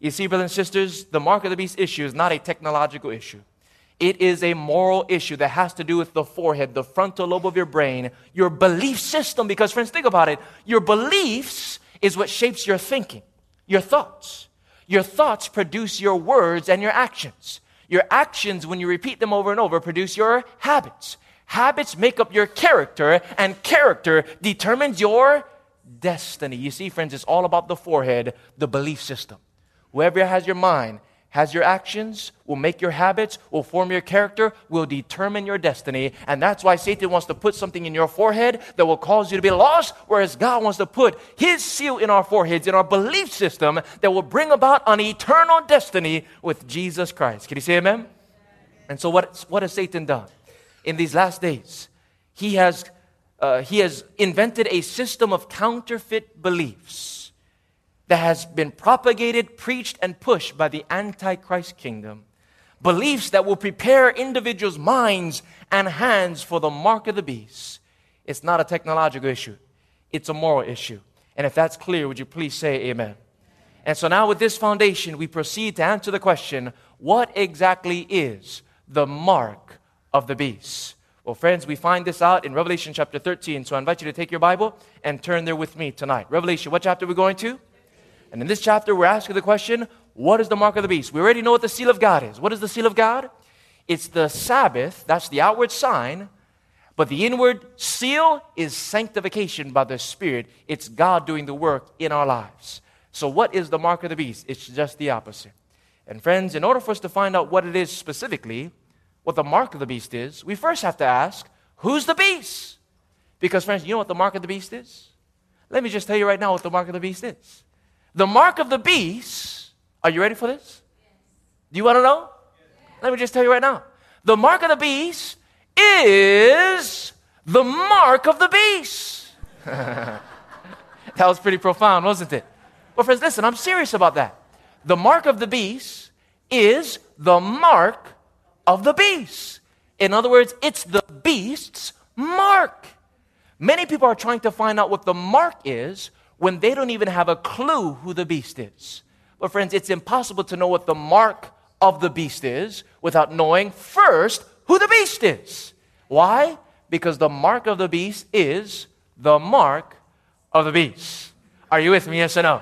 You see, brothers and sisters, the mark of the beast issue is not a technological issue. It is a moral issue that has to do with the forehead, the frontal lobe of your brain, your belief system. Because, friends, think about it. Your beliefs is what shapes your thinking, your thoughts. Your thoughts produce your words and your actions. Your actions, when you repeat them over and over, produce your habits. Habits make up your character, and character determines your destiny. You see, friends, it's all about the forehead, the belief system. Whoever has your mind, has your actions, will make your habits, will form your character, will determine your destiny. And that's why Satan wants to put something in your forehead that will cause you to be lost, whereas God wants to put His seal in our foreheads, in our belief system, that will bring about an eternal destiny with Jesus Christ. Can you say amen? And so what has Satan done? In these last days, he has invented a system of counterfeit beliefs that has been propagated, preached, and pushed by the Antichrist kingdom. Beliefs that will prepare individuals' minds and hands for the mark of the beast. It's not a technological issue. It's a moral issue. And if that's clear, would you please say amen? And so now with this foundation, we proceed to answer the question, what exactly is the mark of the beast? Well, friends, we find this out in Revelation chapter 13. So I invite you to take your Bible and turn there with me tonight. Revelation, what chapter are we going to? And in this chapter, we're asking the question, what is the mark of the beast? We already know what the seal of God is. What is the seal of God? It's the Sabbath. That's the outward sign. But the inward seal is sanctification by the Spirit. It's God doing the work in our lives. So what is the mark of the beast? It's just the opposite. And friends, in order for us to find out what it is specifically, what the mark of the beast is, we first have to ask, who's the beast? Because, friends, you know what the mark of the beast is? Let me just tell you right now what the mark of the beast is. The mark of the beast, are you ready for this? Do you want to know? Let me just tell you right now. The mark of the beast is the mark of the beast. That was pretty profound, wasn't it? Well, friends, listen, I'm serious about that. The mark of the beast is the mark of the beast. In other words, it's the beast's mark. Many people are trying to find out what the mark is when they don't even have a clue who the beast is. But friends, it's impossible to know what the mark of the beast is without knowing first who the beast is. Why? Because the mark of the beast is the mark of the beast. Are you with me? Yes or no?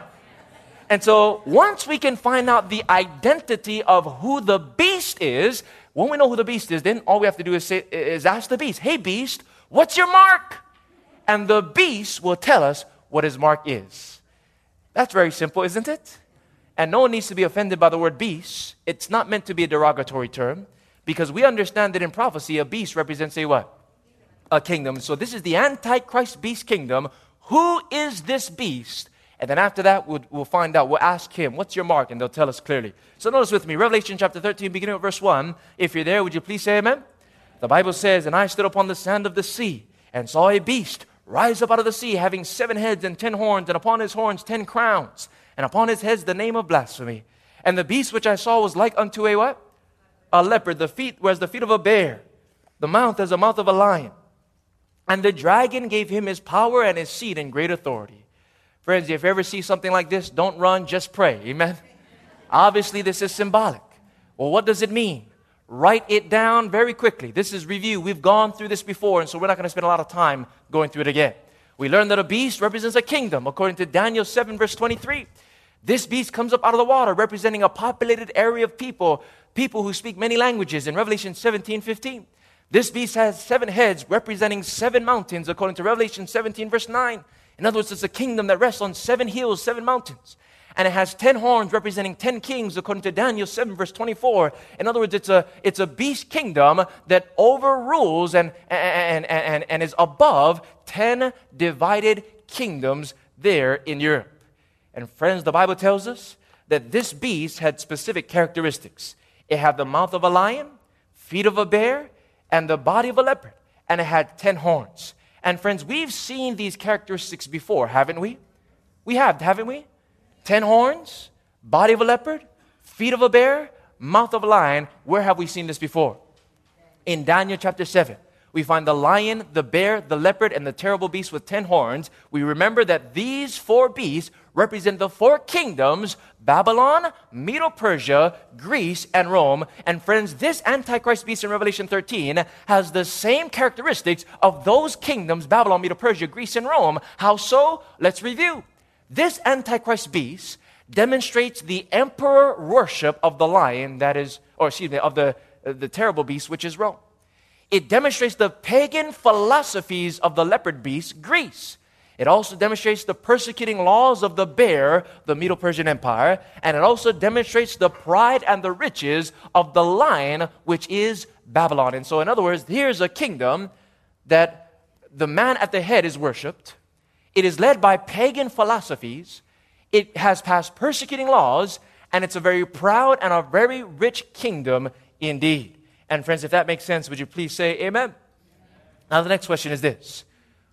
And so once we can find out the identity of who the beast is, when we know who the beast is, then all we have to do is ask the beast, hey beast, what's your mark? And the beast will tell us what his mark is. That's very simple, isn't it? And no one needs to be offended by the word beast. It's not meant to be a derogatory term, because we understand that in prophecy, a beast represents a what? A kingdom. So this is the Antichrist beast kingdom. Who is this beast? And then after that, we'll find out. We'll ask him, what's your mark? And they'll tell us clearly. So notice with me, Revelation chapter 13, beginning with verse 1. If you're there, would you please say amen? The Bible says, and I stood upon the sand of the sea and saw a beast rise up out of the sea, having 7 heads and 10 horns, and upon his horns 10 crowns, and upon his heads the name of blasphemy. And the beast which I saw was like unto a what? A leopard. The feet were as the feet of a bear, the mouth as the mouth of a lion. And the dragon gave him his power and his seat and great authority. Friends, if you ever see something like this, don't run, just pray. Amen? Obviously, this is symbolic. Well, what does it mean? Write it down very quickly. This is review. We've gone through this before, and so we're not going to spend a lot of time going through it again. We learned that a beast represents a kingdom, according to Daniel 7, verse 23. This beast comes up out of the water, representing a populated area of people who speak many languages, in Revelation 17, 15. This beast has 7 heads, representing 7 mountains, according to Revelation 17, verse 9. In other words, it's a kingdom that rests on 7 hills, 7 mountains. And it has 10 horns representing 10 kings, according to Daniel 7, verse 24. In other words, it's a beast kingdom that overrules and is above 10 divided kingdoms there in Europe. And friends, the Bible tells us that this beast had specific characteristics. It had the mouth of a lion, feet of a bear, and the body of a leopard. And it had 10 horns. And friends, we've seen these characteristics before, haven't we? We have, haven't we? 10 horns, body of a leopard, feet of a bear, mouth of a lion. Where have we seen this before? In Daniel chapter 7. We find the lion, the bear, the leopard, and the terrible beast with 10 horns. We remember that these 4 beasts represent the four kingdoms: Babylon, Medo-Persia, Greece, and Rome. And friends, this Antichrist beast in Revelation 13 has the same characteristics of those kingdoms: Babylon, Medo-Persia, Greece, and Rome. How so? Let's review. This Antichrist beast demonstrates the emperor worship of the lion, of the terrible beast, which is Rome. It demonstrates the pagan philosophies of the leopard beast, Greece. It also demonstrates the persecuting laws of the bear, the Medo-Persian Empire. And it also demonstrates the pride and the riches of the lion, which is Babylon. And so, in other words, here's a kingdom that the man at the head is worshipped. It is led by pagan philosophies. It has passed persecuting laws. And it's a very proud and a very rich kingdom indeed. And friends, if that makes sense, would you please say amen? Now the next question is this: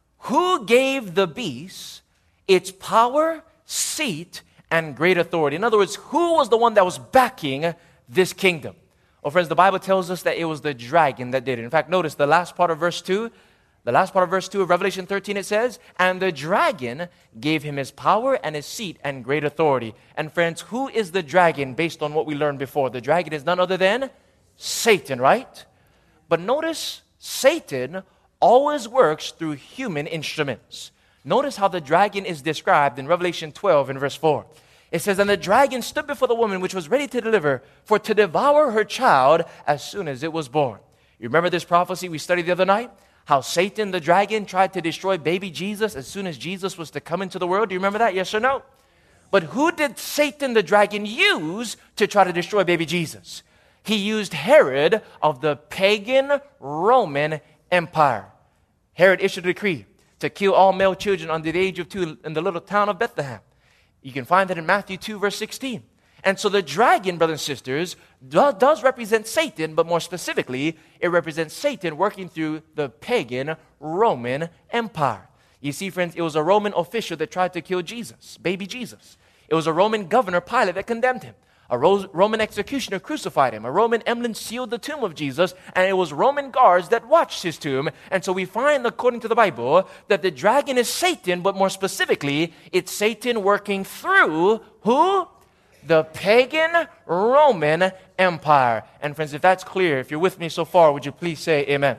who gave the beast its power, seat, and great authority? In other words, who was the one that was backing this kingdom? Well, friends, the Bible tells us that it was the dragon that did it. In fact, notice the last part of verse 2. The last part of verse 2 of Revelation 13, it says, "And the dragon gave him his power and his seat and great authority." And friends, who is the dragon based on what we learned before? The dragon is none other than Satan, right? But notice, Satan always works through human instruments. Notice how the dragon is described in Revelation 12 in verse 4. It says, "And the dragon stood before the woman which was ready to deliver, for to devour her child as soon as it was born." You remember this prophecy we studied the other night? How Satan, the dragon, tried to destroy baby Jesus as soon as Jesus was to come into the world. Do you remember that? Yes or no? But who did Satan, the dragon, use to try to destroy baby Jesus? He used Herod of the pagan Roman Empire. Herod issued a decree to kill all male children under the age of 2 in the little town of Bethlehem. You can find that in Matthew 2, verse 16. And so the dragon, brothers and sisters, does represent Satan, but more specifically, it represents Satan working through the pagan Roman Empire. You see, friends, it was a Roman official that tried to kill Jesus, baby Jesus. It was a Roman governor, Pilate, that condemned him. A Roman executioner crucified him. A Roman emblem sealed the tomb of Jesus, and it was Roman guards that watched his tomb. And so we find, according to the Bible, that the dragon is Satan, but more specifically, it's Satan working through who? The pagan Roman Empire. And friends, if that's clear, if you're with me so far, would you please say amen?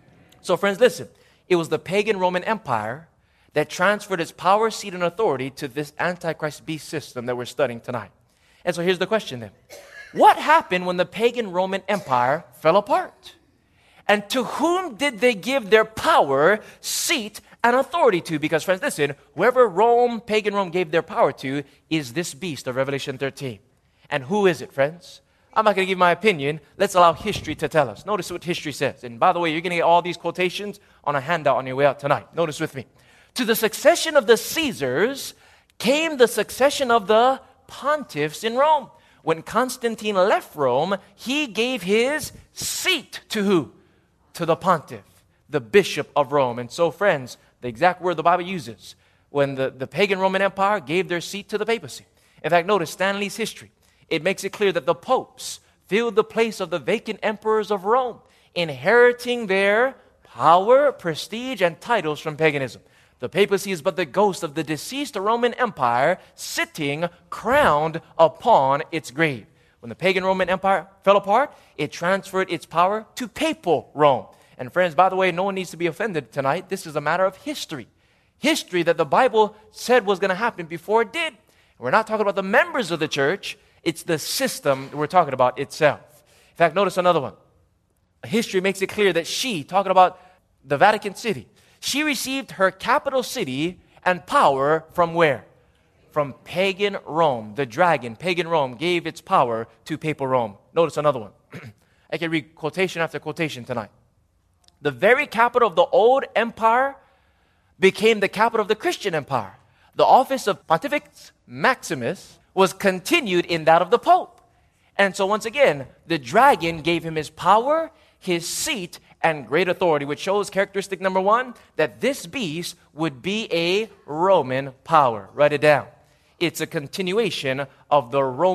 So friends, listen. It was the pagan Roman Empire that transferred its power, seat, and authority to this Antichrist beast system that we're studying tonight. And so here's the question then. What happened when the pagan Roman Empire fell apart? And to whom did they give their power, seat, and authority to? Because friends, listen, whoever pagan Rome gave their power to is this beast of Revelation 13. And who is it, friends? I'm not going to give my opinion. Let's allow history to tell us. Notice what history says. And by the way, you're going to get all these quotations on a handout on your way out tonight. Notice with me. To the succession of the Caesars came the succession of the pontiffs in Rome. When Constantine left Rome, he gave his seat to who? To the pontiff, the bishop of Rome. And so, friends, the exact word the Bible uses, when the pagan Roman Empire gave their seat to the papacy. In fact, notice Stanley's history. It makes it clear that the popes filled the place of the vacant emperors of Rome, inheriting their power, prestige, and titles from paganism. The papacy is but the ghost of the deceased Roman Empire sitting crowned upon its grave. When the pagan Roman Empire fell apart, it transferred its power to papal Rome. And friends, by the way, no one needs to be offended tonight. This is a matter of history. History that the Bible said was going to happen before it did. We're not talking about the members of the church. It's the system that we're talking about itself. In fact, notice another one. History makes it clear that talking about the Vatican City, she received her capital city and power from where? From pagan Rome. The dragon, pagan Rome, gave its power to papal Rome. Notice another one. I can read quotation after quotation tonight. The very capital of the old empire became the capital of the Christian empire. The office of Pontifex Maximus was continued in that of the Pope. And so once again, the dragon gave him his power, his seat, and great authority, which shows characteristic number 1, that this beast would be a Roman power. Write it down. It's a continuation of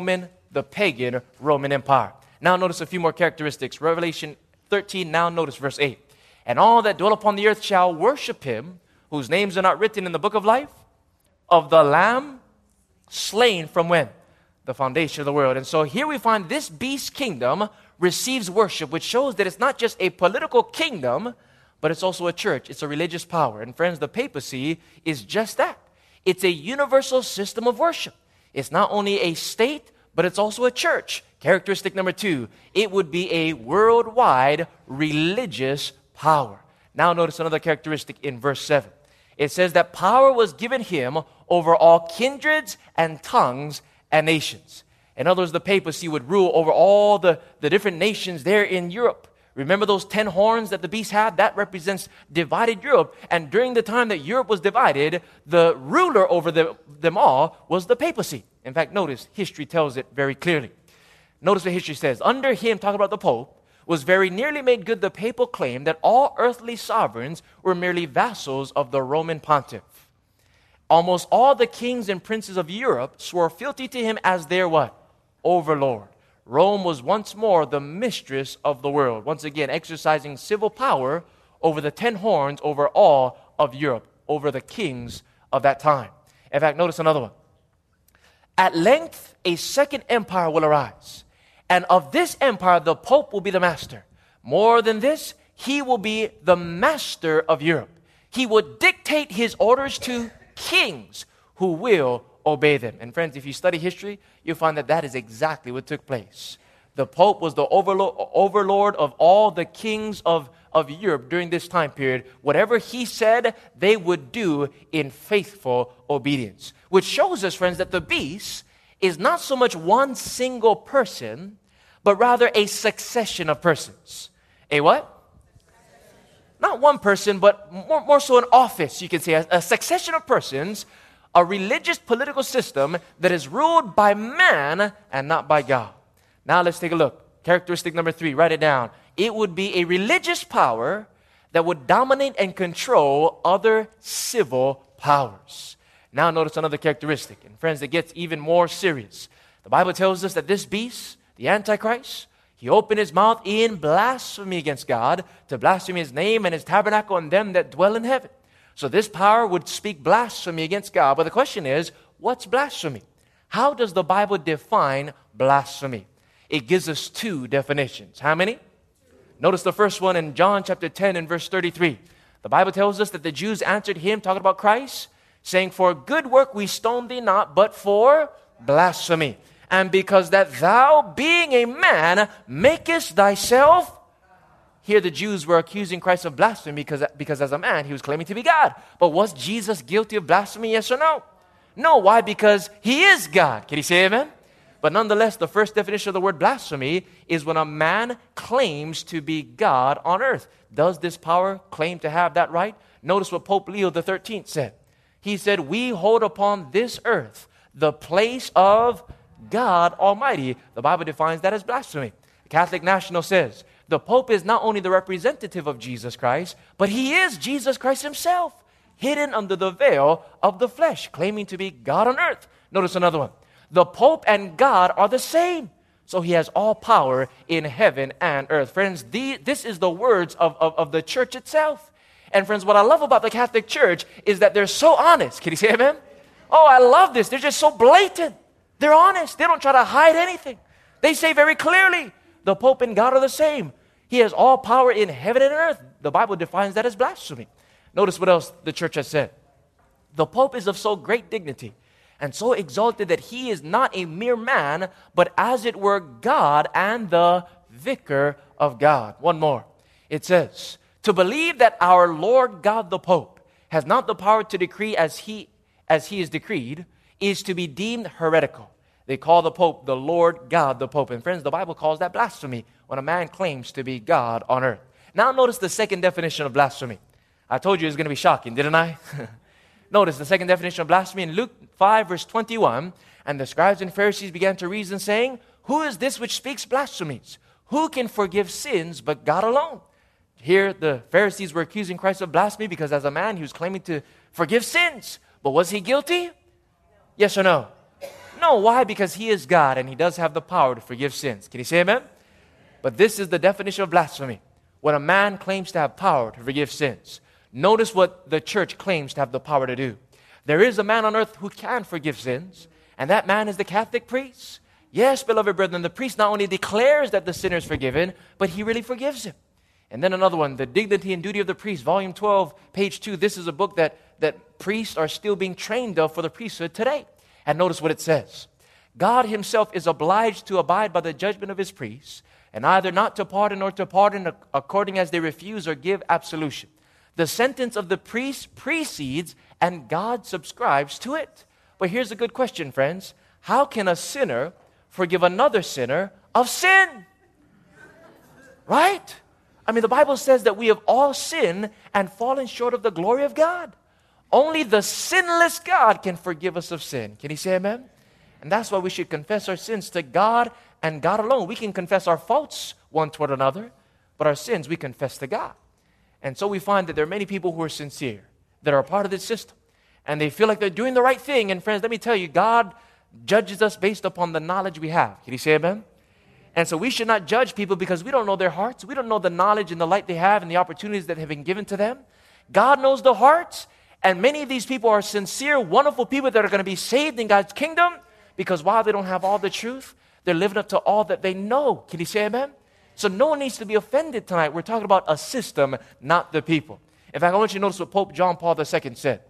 the pagan Roman Empire. Now notice a few more characteristics. Revelation 13, now notice verse 8. And all that dwell upon the earth shall worship him, whose names are not written in the book of life, of the Lamb, slain from when? The foundation of the world. And so here we find this beast kingdom receives worship, which shows that it's not just a political kingdom, but it's also a church. It's a religious power. And friends, the papacy is just that. It's a universal system of worship. It's not only a state, but it's also a church. Characteristic number 2, it would be a worldwide religious power. Now notice another characteristic in verse 7. It says that power was given him over all kindreds and tongues and nations. In other words, the papacy would rule over all the different nations there in Europe. Remember those 10 horns that the beast had? That represents divided Europe. And during the time that Europe was divided, the ruler over them all was the papacy. In fact, notice, history tells it very clearly. Notice what history says. Under him, talking about the Pope, was very nearly made good the papal claim that all earthly sovereigns were merely vassals of the Roman pontiff. Almost all the kings and princes of Europe swore fealty to him as their what? Overlord. Rome was once more the mistress of the world, once again exercising civil power over the 10 horns over all of Europe, over the kings of that time. In fact, notice another one. At length, a second empire will arise, and of this empire the Pope will be the master. More than this, he will be the master of Europe. He will dictate his orders to kings who will obey them. And friends, if you study history, you'll find that that is exactly what took place. The Pope was the overlord of all the kings of Europe during this time period. Whatever he said, they would do in faithful obedience. Which shows us, friends, that the beast is not so much one single person, but rather a succession of persons. A what? Not one person, but more so an office, you can say, a succession of persons, a religious political system that is ruled by man and not by God. Now let's take a look. Characteristic number 3, write it down. It would be a religious power that would dominate and control other civil powers. Now notice another characteristic. And friends, it gets even more serious. The Bible tells us that this beast, the Antichrist, he opened his mouth in blasphemy against God, to blaspheme his name and his tabernacle and them that dwell in heaven. So this power would speak blasphemy against God. But the question is, what's blasphemy? How does the Bible define blasphemy? It gives us 2 definitions. How many? Notice the first one in John chapter 10 and verse 33. The Bible tells us that the Jews answered him, talking about Christ, saying, for good work we stone thee not, but for blasphemy. And because that thou, being a man, makest thyself. Here the Jews were accusing Christ of blasphemy because as a man he was claiming to be God. But was Jesus guilty of blasphemy, yes or no? No, why? Because he is God. Can you say amen? But nonetheless, the first definition of the word blasphemy is when a man claims to be God on earth. Does this power claim to have that right? Notice what Pope Leo XIII said. He said, we hold upon this earth the place of God Almighty. The Bible defines that as blasphemy. The Catholic National says, the Pope is not only the representative of Jesus Christ, but he is Jesus Christ himself, hidden under the veil of the flesh, claiming to be God on earth. Notice another one. The Pope and God are the same. So he has all power in heaven and earth. Friends, this is the words of the church itself. And friends, what I love about the Catholic Church is that they're so honest. Can you say amen? Oh, I love this. They're just so blatant. They're honest. They don't try to hide anything. They say very clearly, the Pope and God are the same. He has all power in heaven and earth. The Bible defines that as blasphemy. Notice what else the church has said. The Pope is of so great dignity and so exalted that he is not a mere man, but as it were God and the vicar of God. One more. It says, to believe that our Lord God the Pope has not the power to decree as he is decreed is to be deemed heretical. They call the Pope the Lord God the Pope. And friends, the Bible calls that blasphemy when a man claims to be God on earth. Now notice the second definition of blasphemy. I told you it was going to be shocking, didn't I? Notice the second definition of blasphemy in Luke 5 verse 21. And the scribes and Pharisees began to reason, saying, who is this which speaks blasphemies? Who can forgive sins but God alone? Here the Pharisees were accusing Christ of blasphemy because as a man he was claiming to forgive sins. But was he guilty? Yes or no? No. Why? Because he is God and he does have the power to forgive sins. Can you say amen? But this is the definition of blasphemy. When a man claims to have power to forgive sins. Notice what the church claims to have the power to do. There is a man on earth who can forgive sins, And that man is the Catholic priest. Yes, beloved brethren, the priest not only declares that the sinner is forgiven, but he really forgives him. And then another one, The Dignity and Duty of the Priest, volume 12, page 2. This is a book that priests are still being trained of for the priesthood today. And notice what it says. God himself is obliged to abide by the judgment of his priests, and either not to pardon or to pardon according as they refuse or give absolution. The sentence of the priest precedes, and God subscribes to it. But here's a good question, friends. How can a sinner forgive another sinner of sin? Right? I mean, the Bible says that we have all sinned and fallen short of the glory of God. Only the sinless God can forgive us of sin. Can you say amen? And that's why we should confess our sins to God and God alone. We can confess our faults one toward another, but our sins we confess to God. And so we find that there are many people who are sincere, that are a part of this system, and they feel like they're doing the right thing. And friends, let me tell you, God judges us based upon the knowledge we have. Can you say amen? And so we should not judge people because we don't know their hearts. We don't know the knowledge and the light they have and the opportunities that have been given to them. God knows the hearts, and many of these people are sincere, wonderful people that are going to be saved in God's kingdom because while they don't have all the truth, they're living up to all that they know. Can you say amen? So no one needs to be offended tonight. We're talking about a system, not the people. In fact, I want you to notice what Pope John Paul II said.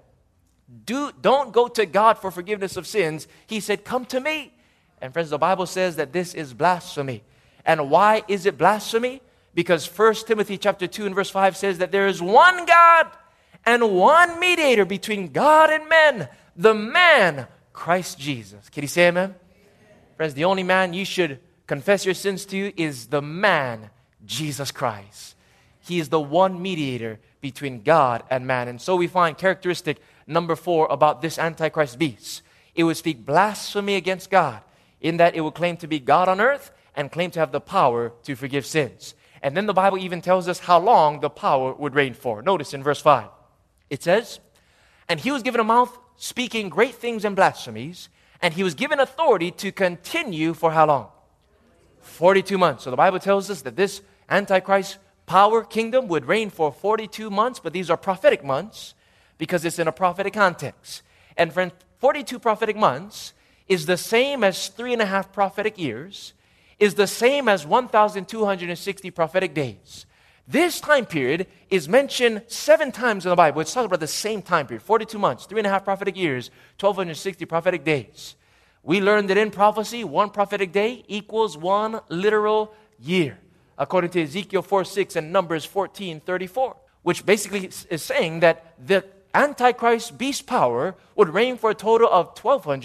Don't go to God for forgiveness of sins. He said, come to me. And friends, the Bible says that this is blasphemy. And why is it blasphemy? Because 1 Timothy chapter 2 and verse 5 says that there is one God and one mediator between God and men, the man, Christ Jesus. Can you say amen? Friends, the only man you should confess your sins to is the man, Jesus Christ. He is the one mediator between God and man. And so we find characteristic number 4 about this Antichrist beast. It would speak blasphemy against God, in that it would claim to be God on earth and claim to have the power to forgive sins. And then the Bible even tells us how long the power would reign for. Notice in verse 5, it says, and he was given a mouth speaking great things and blasphemies, and he was given authority to continue for how long? 42 months. So the Bible tells us that this Antichrist power kingdom would reign for 42 months, but these are prophetic months because it's in a prophetic context. And friends, 42 prophetic months is the same as 3.5 prophetic years, is the same as 1,260 prophetic days. This time period is mentioned 7 times in the Bible. It's talking about the same time period, 42 months, 3.5 prophetic years, 1,260 prophetic days. We learned that in prophecy, 1 prophetic day equals 1 literal year, according to Ezekiel 4:6 and Numbers 14:34, which basically is saying that the Antichrist beast power would reign for a total of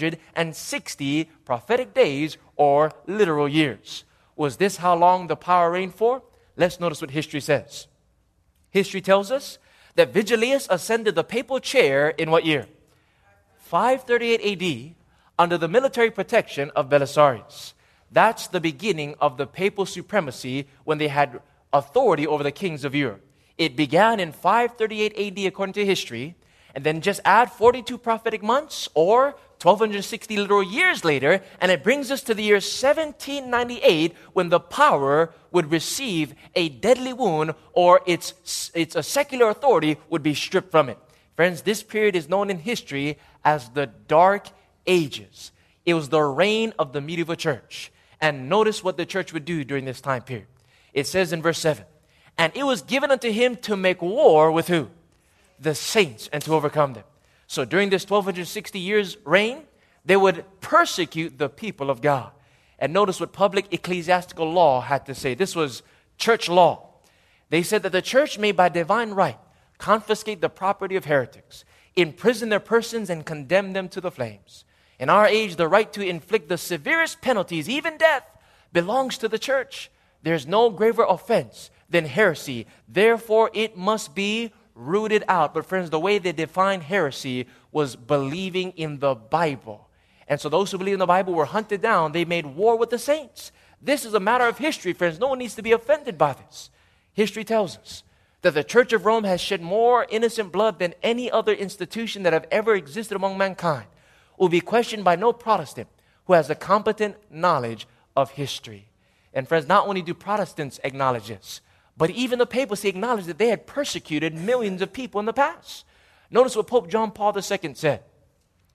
1,260 prophetic days or literal years. Was this how long the power reigned for? Let's notice what history says. History tells us that Vigilius ascended the papal chair in what year? 538 AD under the military protection of Belisarius. That's the beginning of the papal supremacy when they had authority over the kings of Europe. It began in 538 AD according to history, and then just add 42 prophetic months or 1,260 literal years later, and it brings us to the year 1798 when the power would receive a deadly wound or its a secular authority would be stripped from it. Friends, this period is known in history as the Dark Ages. It was the reign of the medieval church. And notice what the church would do during this time period. It says in verse 7, and it was given unto him to make war with who? The saints, and to overcome them. So during this 1,260 years reign, they would persecute the people of God. And notice what public ecclesiastical law had to say. This was church law. They said that the church may by divine right confiscate the property of heretics, imprison their persons, and condemn them to the flames. In our age, the right to inflict the severest penalties, even death, belongs to the church. There's no graver offense than heresy. Therefore, it must be rooted out. But friends, the way they defined heresy was believing in the Bible. And so those who believe in the Bible were hunted down. They made war with the saints. This is a matter of history, friends. No one needs to be offended by this. History tells us that the Church of Rome has shed more innocent blood than any other institution that have ever existed among mankind. Will be questioned by no Protestant who has a competent knowledge of history. And friends, not only do Protestants acknowledge this, but even the papacy acknowledged that they had persecuted millions of people in the past. Notice what Pope John Paul II said.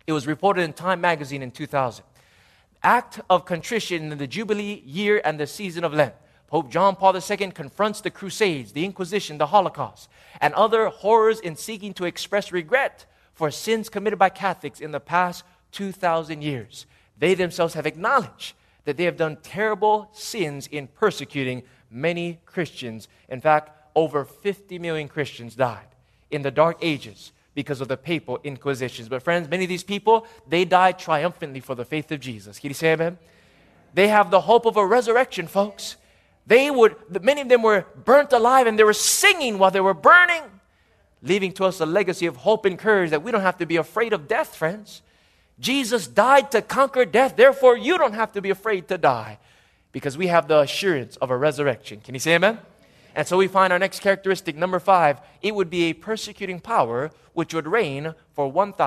It was reported in Time magazine in 2000. Act of contrition in the Jubilee year and the season of Lent. Pope John Paul II confronts the Crusades, the Inquisition, the Holocaust, and other horrors in seeking to express regret for sins committed by Catholics in the past 2,000 years. They themselves have acknowledged that they have done terrible sins in persecuting many Christians. In fact, over 50 million Christians died in the Dark Ages because of the papal inquisitions. But friends, many of these people, they died triumphantly for the faith of Jesus. Can you say amen? They have the hope of a resurrection, folks. Many of them were burnt alive and they were singing while they were burning, leaving to us a legacy of hope and courage that we don't have to be afraid of death, friends. Jesus died to conquer death. Therefore, you don't have to be afraid to die because we have the assurance of a resurrection. Can you say amen? And so we find our next characteristic, number 5. It would be a persecuting power which would reign for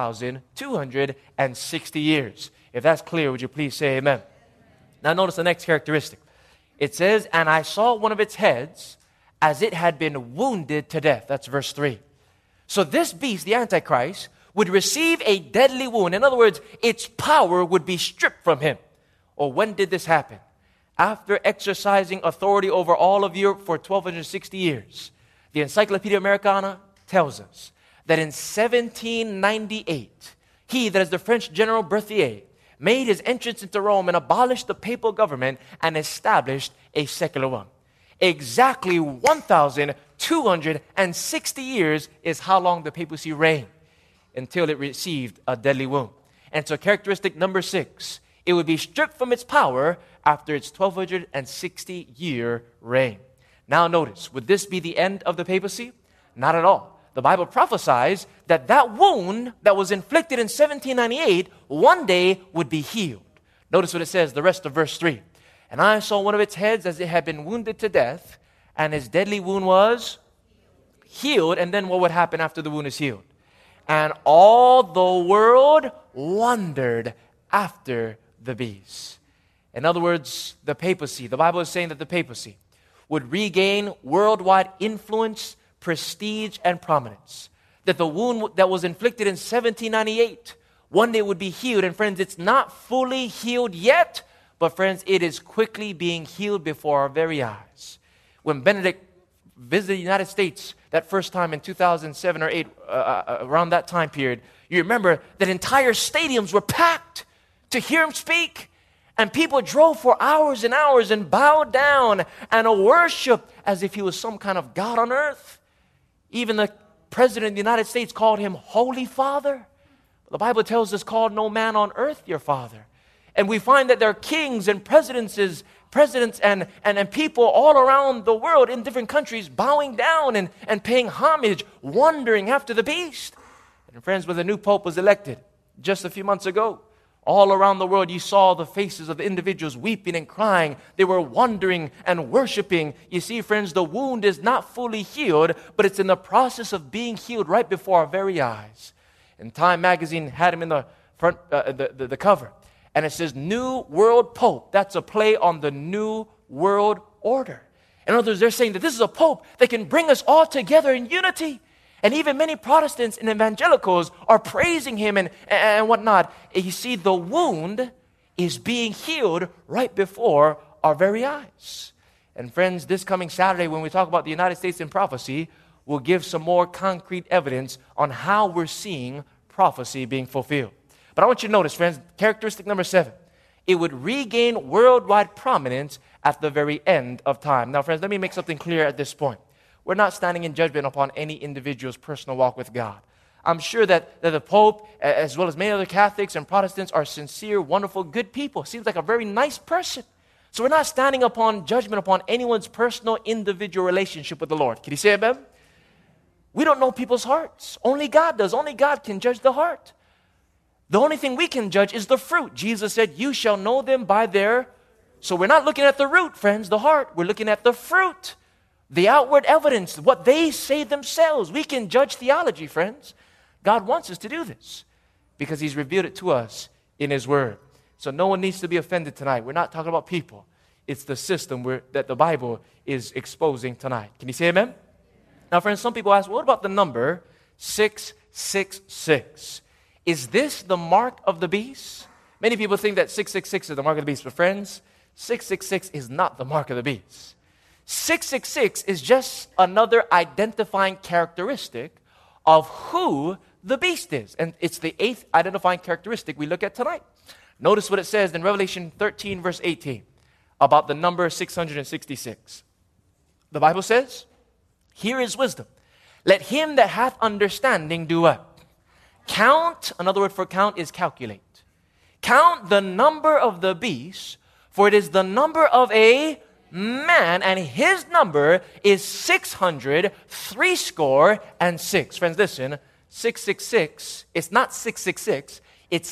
1,260 years. If that's clear, would you please say amen? Now notice the next characteristic. It says, and I saw one of its heads as it had been wounded to death. That's verse 3. So this beast, the Antichrist, would receive a deadly wound. In other words, its power would be stripped from him. Or when did this happen? After exercising authority over all of Europe for 1,260 years. The Encyclopedia Americana tells us that in 1798, he, that is the French General Berthier, made his entrance into Rome and abolished the papal government and established a secular one. Exactly 1,260 years is how long the papacy reigned until it received a deadly wound. And so characteristic number 6, it would be stripped from its power after its 1,260-year reign. Now notice, would this be the end of the papacy? Not at all. The Bible prophesies that that wound that was inflicted in 1798 one day would be healed. Notice what it says, the rest of verse 3. And I saw one of its heads as it had been wounded to death, and his deadly wound was healed. And then what would happen after the wound is healed? And all the world wondered after the beast. In other words, the papacy, the Bible is saying that the papacy would regain worldwide influence, prestige, and prominence. That the wound that was inflicted in 1798 one day would be healed. And friends, it's not fully healed yet, but friends, it is quickly being healed before our very eyes. When Benedict visited the United States that first time in 2007 or 8, around that time period, you remember that entire stadiums were packed to hear him speak. And people drove for hours and hours and bowed down and worshiped as if he was some kind of God on earth. Even the President of the United States called him Holy Father. The Bible tells us, call no man on earth your father. And we find that there are kings and presidents and people all around the world in different countries bowing down and paying homage, wondering after the beast. And friends, when the new pope was elected just a few months ago, all around the world, you saw the faces of the individuals weeping and crying. They were wondering and worshiping. You see, friends, the wound is not fully healed, but it's in the process of being healed right before our very eyes. And Time magazine had him in the front, the cover. And it says, New World Pope. That's a play on the New World Order. In other words, they're saying that this is a pope that can bring us all together in unity. And even many Protestants and evangelicals are praising him and whatnot. And you see, the wound is being healed right before our very eyes. And friends, this coming Saturday, when we talk about the United States in prophecy, we'll give some more concrete evidence on how we're seeing prophecy being fulfilled. But I want you to notice, friends, characteristic number 7. It would regain worldwide prominence at the very end of time. Now, friends, let me make something clear at this point. We're not standing in judgment upon any individual's personal walk with God. I'm sure that the Pope, as well as many other Catholics and Protestants, are sincere, wonderful, good people. Seems like a very nice person. So we're not standing upon judgment upon anyone's personal, individual relationship with the Lord. Can you say amen? We don't know people's hearts. Only God does. Only God can judge the heart. The only thing we can judge is the fruit. Jesus said, you shall know them by their... So we're not looking at the root, friends, the heart. We're looking at the fruit. The outward evidence, what they say themselves. We can judge theology, friends. God wants us to do this because He's revealed it to us in His Word. So no one needs to be offended tonight. We're not talking about people. It's the system that the Bible is exposing tonight. Can you say amen? Now, friends, some people ask, what about the number 666? Is this the mark of the beast? Many people think that 666 is the mark of the beast, but friends, 666 is not the mark of the beast. 666 is just another identifying characteristic of who the beast is. And it's the 8th identifying characteristic we look at tonight. Notice what it says in Revelation 13, verse 18, about the number 666. The Bible says, here is wisdom. Let him that hath understanding do what? Count, another word for count is calculate. Count the number of the beast, for it is the number of a man, and his number is 666. Friends, listen, 666, it's not 666, it's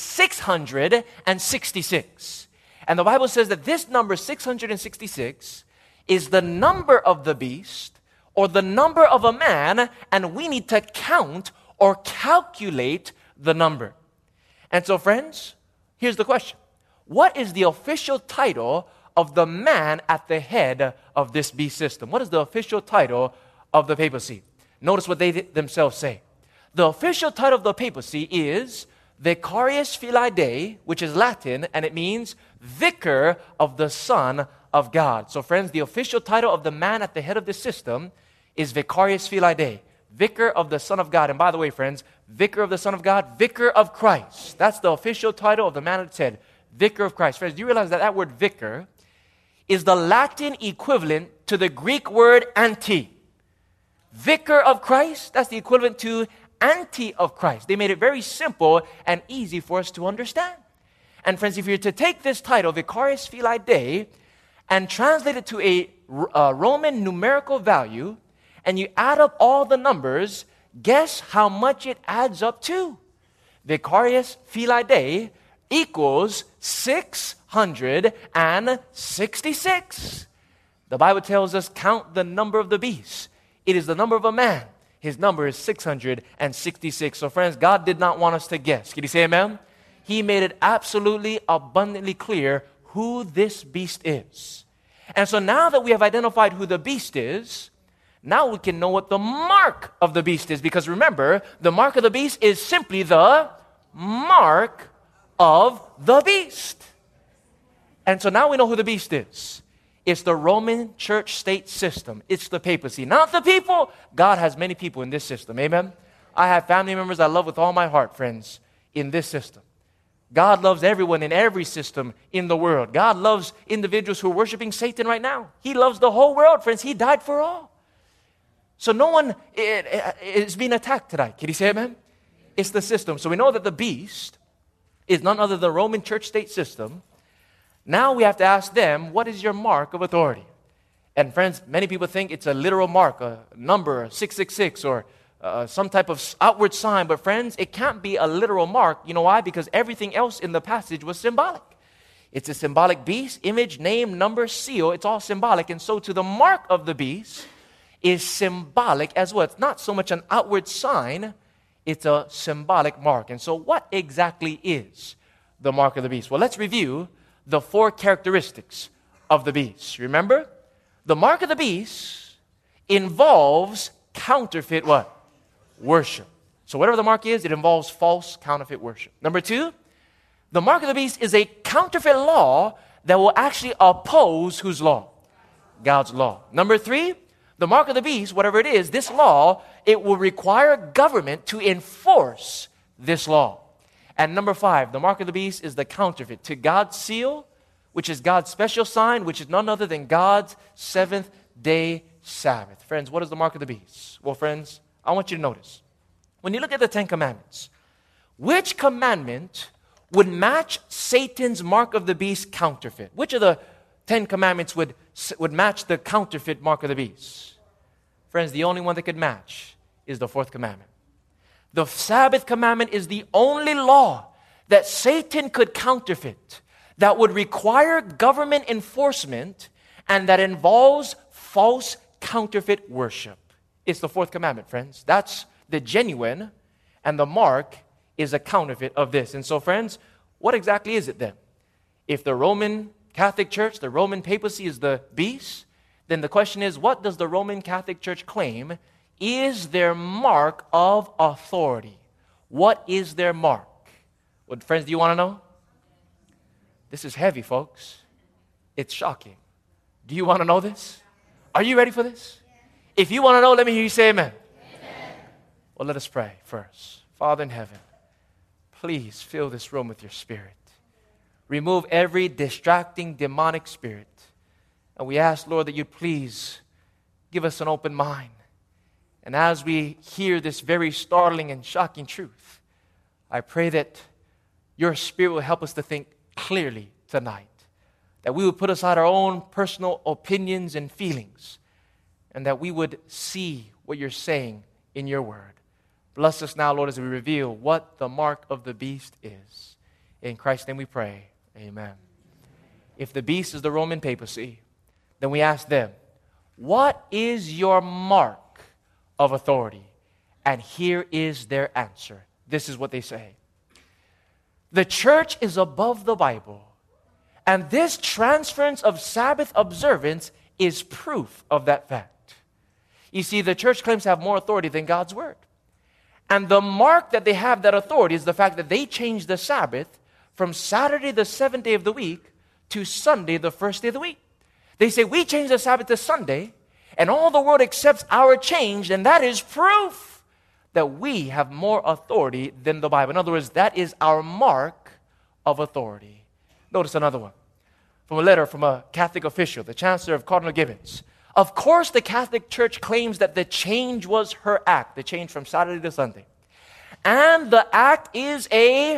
666. And the Bible says that this number, 666, is the number of the beast, or the number of a man, and we need to count or calculate the number. And so, friends, here's the question. What is the official title of the man at the head of this beast system? What is the official title of the papacy? Notice what they themselves say. The official title of the papacy is Vicarius Filii Dei, which is Latin, and it means Vicar of the Son of God. So, friends, the official title of the man at the head of this system is Vicarius Filii Dei, Vicar of the Son of God. And by the way, friends, Vicar of the Son of God, Vicar of Christ. That's the official title of the man at its head, Vicar of Christ. Friends, do you realize that that word vicar is the Latin equivalent to the Greek word anti? Vicar of Christ, that's the equivalent to anti of Christ. They made it very simple and easy for us to understand. And friends, if you're to take this title, Vicarius Filii Dei, and translate it to a Roman numerical value, and you add up all the numbers, guess how much it adds up to? Vicarius Filii Dei equals 666. The Bible tells us, count the number of the beast. It is the number of a man. His number is 666. So friends, God did not want us to guess. Can you say amen? He made it absolutely abundantly clear who this beast is. And so now that we have identified who the beast is, now we can know what the mark of the beast is. Because remember, the mark of the beast is simply the mark of the beast. And so now we know who the beast is. It's the Roman church state system. It's the papacy, not the people. God has many people in this system. Amen? I have family members I love with all my heart, friends, in this system. God loves everyone in every system in the world. God loves individuals who are worshiping Satan right now. He loves the whole world, friends. He died for all. So no one is being attacked tonight. Can you say amen? It's the system. So we know that the beast is none other than the Roman church state system. Now we have to ask them, what is your mark of authority? And friends, many people think it's a literal mark, a number, 666, or some type of outward sign. But friends, it can't be a literal mark. You know why? Because everything else in the passage was symbolic. It's a symbolic beast, image, name, number, seal. It's all symbolic. And so to the mark of the beast is symbolic as well. It's not so much an outward sign. It's a symbolic mark. And so what exactly is the mark of the beast? Well, let's review the 4 characteristics of the beast. Remember, the mark of the beast involves counterfeit what? Worship. So whatever the mark is, it involves false counterfeit worship. Number 2, the mark of the beast is a counterfeit law that will actually oppose whose law? God's law. Number 3, the mark of the beast, whatever it is, this law, it will require government to enforce this law. And number 5, the mark of the beast is the counterfeit to God's seal, which is God's special sign, which is none other than God's 7th-day Sabbath. Friends, what is the mark of the beast? Well, friends, I want you to notice. When you look at the 10 commandments, which commandment would match Satan's mark of the beast counterfeit? Which of the 10 commandments would match the counterfeit mark of the beast? Friends, the only one that could match is the 4th commandment. The Sabbath commandment is the only law that Satan could counterfeit, that would require government enforcement, and that involves false counterfeit worship. It's the 4th commandment, friends. That's the genuine, and the mark is a counterfeit of this. And so, friends, what exactly is it then? If the Roman Catholic Church, the Roman papacy is the beast, then the question is, what does the Roman Catholic Church claim is their mark of authority? What is their mark? Well, friends, do you want to know? This is heavy, folks. It's shocking. Do you want to know this? Are you ready for this? If you want to know, let me hear you say amen. Amen. Well, let us pray first. Father in heaven, please fill this room with your Spirit. Remove every distracting demonic spirit. And we ask, Lord, that you please give us an open mind. And as we hear this very startling and shocking truth, I pray that your Spirit will help us to think clearly tonight. That we would put aside our own personal opinions and feelings. And that we would see what you're saying in your word. Bless us now, Lord, as we reveal what the mark of the beast is. In Christ's name we pray. Amen. If the beast is the Roman papacy, then we ask them, what is your mark of authority? And here is their answer. This is what they say. The church is above the Bible, and this transference of Sabbath observance is proof of that fact. You see, the church claims to have more authority than God's word. And the mark that they have that authority is the fact that they changed the Sabbath from Saturday, the seventh day of the week, to Sunday, the first day of the week. They say, we change the Sabbath to Sunday, and all the world accepts our change, and that is proof that we have more authority than the Bible. In other words, that is our mark of authority. Notice another one. From a letter from a Catholic official, the Chancellor of Cardinal Gibbons. Of course, the Catholic Church claims that the change was her act, the change from Saturday to Sunday. And the act is a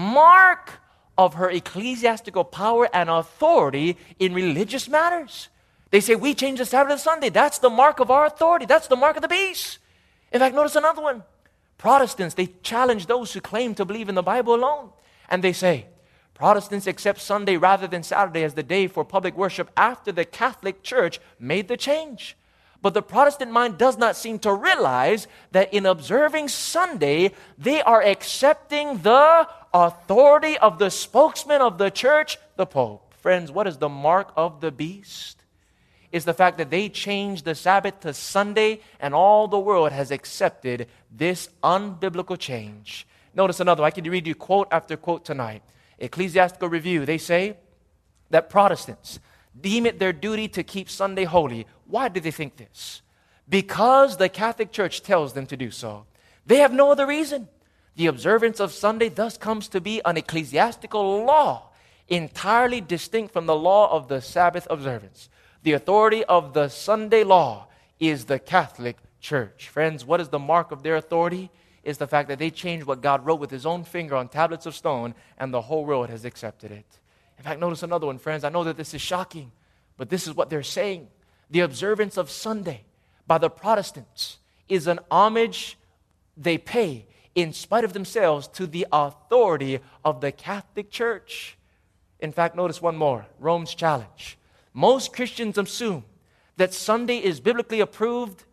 mark of her ecclesiastical power and authority in religious matters. They say, we change the Sabbath to Sunday. That's the mark of our authority. That's the mark of the beast. In fact, notice another one. Protestants, they challenge those who claim to believe in the Bible alone. And they say, Protestants accept Sunday rather than Saturday as the day for public worship after the Catholic Church made the change. But the Protestant mind does not seem to realize that in observing Sunday, they are accepting the authority of the spokesman of the church, the Pope. Friends, what is the mark of the beast? Is the fact that they changed the Sabbath to Sunday, and all the world has accepted this unbiblical change. Notice another. I can read you quote after quote tonight. Ecclesiastical Review, they say that Protestants deem it their duty to keep Sunday holy. Why do they think this? Because the Catholic Church tells them to do so. They have no other reason. The observance of Sunday thus comes to be an ecclesiastical law, entirely distinct from the law of the Sabbath observance. The authority of the Sunday law is the Catholic Church. Friends, what is the mark of their authority? Is the fact that they changed what God wrote with his own finger on tablets of stone, and the whole world has accepted it. In fact, notice another one, friends. I know that this is shocking, but this is what they're saying. The observance of Sunday by the Protestants is an homage they pay in spite of themselves to the authority of the Catholic Church. In fact, notice one more, Rome's challenge. Most Christians assume that Sunday is the biblically approved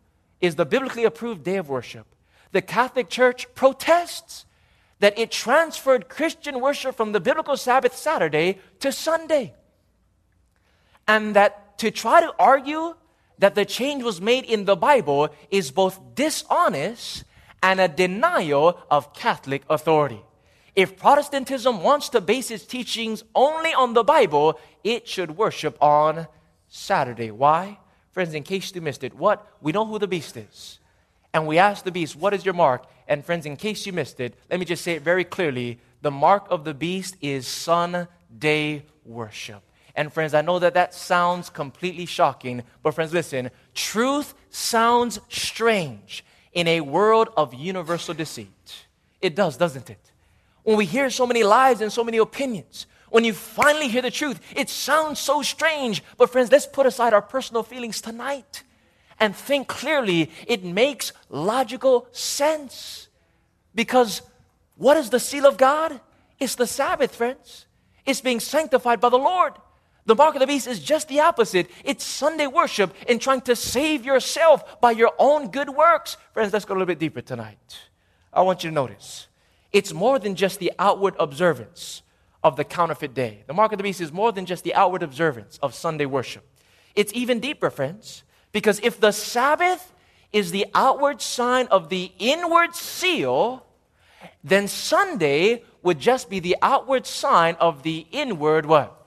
day of worship. The Catholic Church protests that it transferred Christian worship from the biblical Sabbath Saturday to Sunday. And that to try to argue that the change was made in the Bible is both dishonest and a denial of Catholic authority. If Protestantism wants to base its teachings only on the Bible, it should worship on Saturday. Why? Friends, in case you missed it, we know who the beast is. And we ask the beast, what is your mark? And friends, in case you missed it, let me just say it very clearly. The mark of the beast is Sunday worship. And friends, I know that sounds completely shocking, but friends, listen, truth sounds strange in a world of universal deceit. It does, doesn't it? When we hear so many lies and so many opinions, when you finally hear the truth, it sounds so strange. But friends, let's put aside our personal feelings tonight and think clearly. It makes logical sense. Because what is the seal of God? It's the Sabbath, friends. It's being sanctified by the Lord. The mark of the beast is just the opposite. It's Sunday worship and trying to save yourself by your own good works. Friends, let's go a little bit deeper tonight. I want you to notice. It's more than just the outward observance of the counterfeit day. The mark of the beast is more than just the outward observance of Sunday worship. It's even deeper, friends, because if the Sabbath is the outward sign of the inward seal, then Sunday would just be the outward sign of the inward what?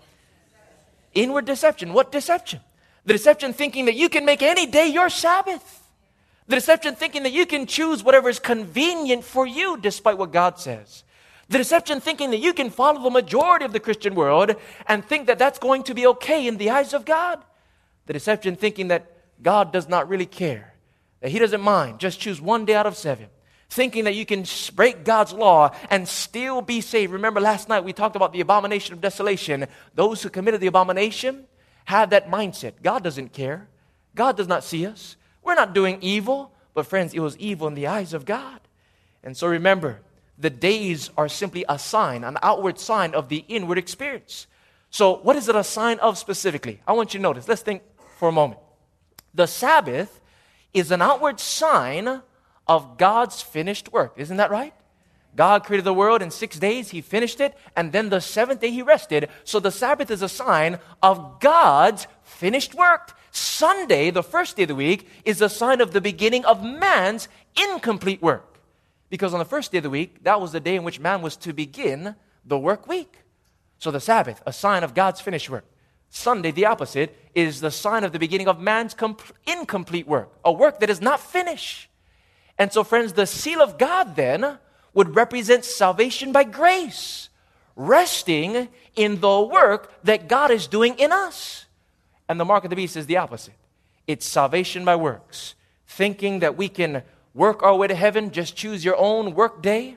Inward deception. What deception? The deception thinking that you can make any day your Sabbath. The deception thinking that you can choose whatever is convenient for you despite what God says. The deception thinking that you can follow the majority of the Christian world and think that that's going to be okay in the eyes of God. The deception thinking that God does not really care, that He doesn't mind, just choose one day out of 7. Thinking that you can break God's law and still be saved. Remember last night we talked about the abomination of desolation. Those who committed the abomination had that mindset. God doesn't care. God does not see us. We're not doing evil. But friends, it was evil in the eyes of God. And so remember, the days are simply a sign, an outward sign of the inward experience. So what is it a sign of specifically? I want you to notice. Let's think for a moment. The Sabbath is an outward sign of God's finished work. Isn't that right? God created the world in 6 days. He finished it. And then the 7th day He rested. So the Sabbath is a sign of God's finished work. Sunday, the first day of the week, is a sign of the beginning of man's incomplete work. Because on the first day of the week, that was the day in which man was to begin the work week. So the Sabbath, a sign of God's finished work. Sunday, the opposite, is the sign of the beginning of man's incomplete work. A work that is not finished. And so, friends, the seal of God then would represent salvation by grace, resting in the work that God is doing in us. And the mark of the beast is the opposite. It's salvation by works, thinking that we can work our way to heaven, just choose your own work day,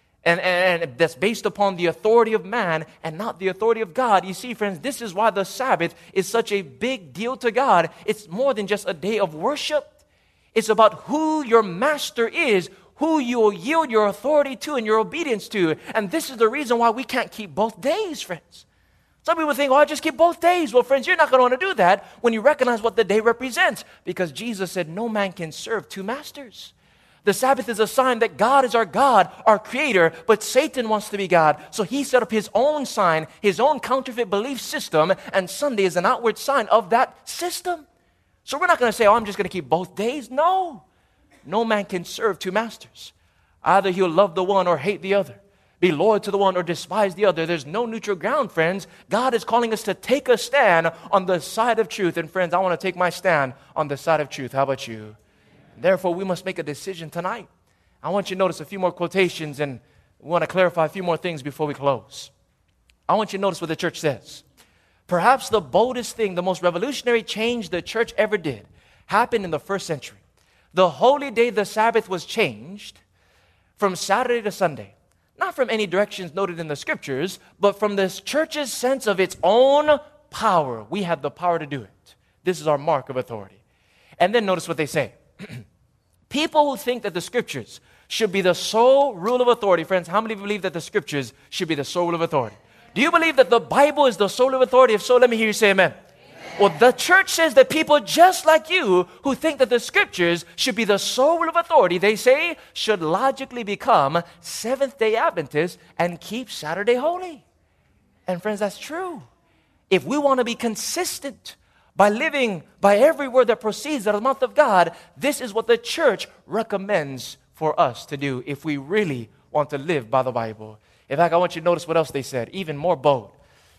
and that's based upon the authority of man and not the authority of God. You see, friends, this is why the Sabbath is such a big deal to God. It's more than just a day of worship. It's about who your master is, who you will yield your authority to and your obedience to. And this is the reason why we can't keep both days, friends. Some people think, I just keep both days. Well, friends, you're not going to want to do that when you recognize what the day represents. Because Jesus said, no man can serve 2 masters. The Sabbath is a sign that God is our God, our Creator, but Satan wants to be God. So he set up his own sign, his own counterfeit belief system, and Sunday is an outward sign of that system. So we're not going to say, I'm just going to keep both days. No. No man can serve 2 masters. Either he'll love the one or hate the other. Be loyal to the one or despise the other. There's no neutral ground, friends. God is calling us to take a stand on the side of truth. And friends, I want to take my stand on the side of truth. How about you? Therefore, we must make a decision tonight. I want you to notice a few more quotations, and we want to clarify a few more things before we close. I want you to notice what the church says. Perhaps the boldest thing, the most revolutionary change the church ever did happened in the 1st century. The holy day, the Sabbath, was changed from Saturday to Sunday. Not from any directions noted in the scriptures, but from the church's sense of its own power. We have the power to do it. This is our mark of authority. And then notice what they say. People who think that the scriptures should be the sole rule of authority. Friends, how many believe that the scriptures should be the sole rule of authority? Do you believe that the Bible is the sole rule of authority? If so, let me hear you say amen. Well, the church says that people just like you who think that the scriptures should be the sole rule of authority, they say, should logically become Seventh-day Adventists and keep Saturday holy. And friends, that's true. If we want to be consistent by living by every word that proceeds out of the mouth of God, this is what the church recommends for us to do if we really want to live by the Bible. In fact, I want you to notice what else they said, even more bold.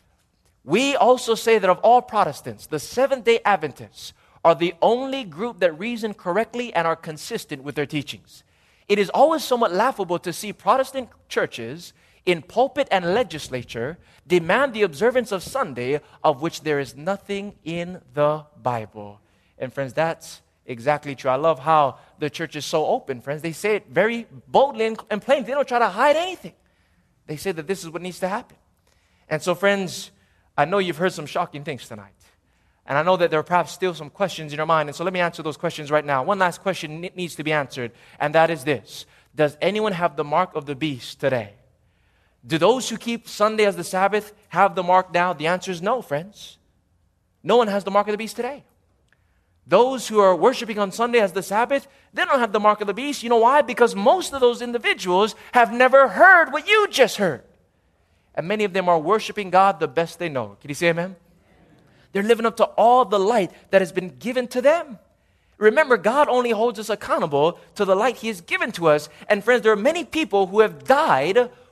We also say that of all Protestants, the Seventh-day Adventists are the only group that reason correctly and are consistent with their teachings. It is always somewhat laughable to see Protestant churches in pulpit and legislature demand the observance of Sunday, of which there is nothing in the Bible. And friends, that's exactly true. I love how the church is so open, friends. They say it very boldly and plainly. They don't try to hide anything. They say that this is what needs to happen. And so, friends, I know you've heard some shocking things tonight. And I know that there are perhaps still some questions in your mind. And so let me answer those questions right now. One last question needs to be answered, and that is this. Does anyone have the mark of the beast today? Do those who keep Sunday as the Sabbath have the mark now? The answer is no, friends. No one has the mark of the beast today. Those who are worshiping on Sunday as the Sabbath, they don't have the mark of the beast. You know why? Because most of those individuals have never heard what you just heard. And many of them are worshiping God the best they know. Can you say amen? They're living up to all the light that has been given to them. Remember, God only holds us accountable to the light He has given to us. And friends, there are many people who have died